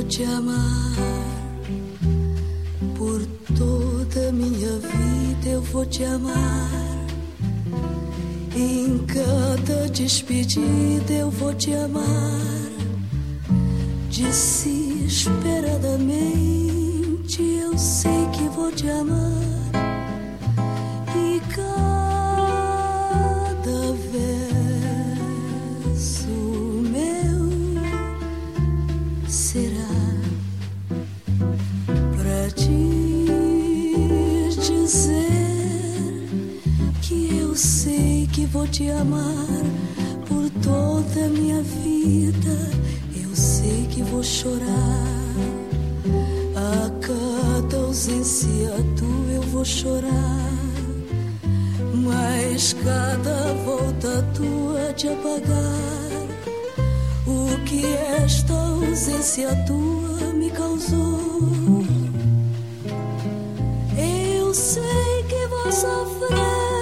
te amar. Por toda minha vida eu vou te amar. Em cada despedida eu vou te amar. Desesperadamente eu sei que vou te amar. E cada verso meu será pra te dizer que eu sei que vou te amar por toda a minha vida. Eu sei que vou chorar a cada ausência tua, eu vou chorar, mas cada volta tua de apagar o que esta ausência tua me causou. Eu sei que vou sofrer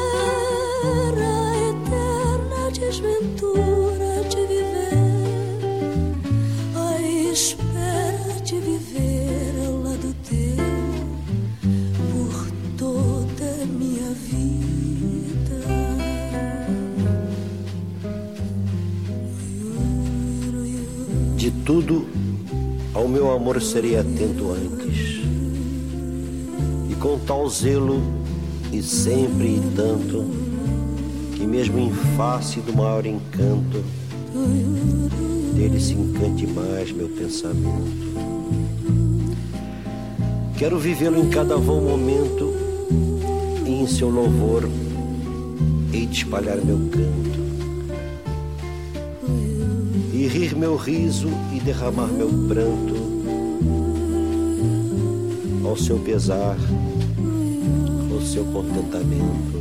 a eterna desventura de viver, a espera de viver ao lado teu por toda a minha vida. De tudo ao meu amor serei atento antes, e com tal zelo e sempre e tanto, que mesmo em face do maior encanto, dele se encante mais meu pensamento. Quero vivê-lo em cada vão momento, e em seu louvor hei de espalhar meu canto, e rir meu riso e derramar meu pranto ao seu pesar, ao seu contentamento.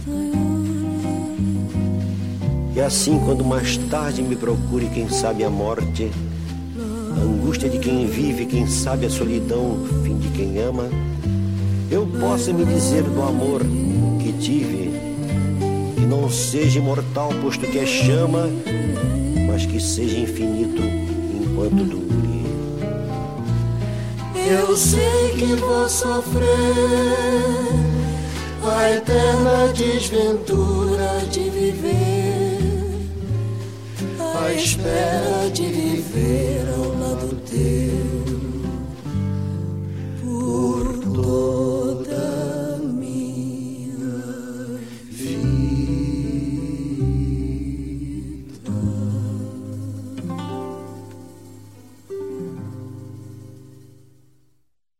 E assim, quando mais tarde me procure, quem sabe a morte, a angústia de quem vive, quem sabe a solidão, fim de quem ama, eu possa me dizer do amor que tive, que não seja imortal, posto que é chama, mas que seja infinito enquanto dure. Eu sei que vou sofrer a eterna desventura de viver, a espera de viver ao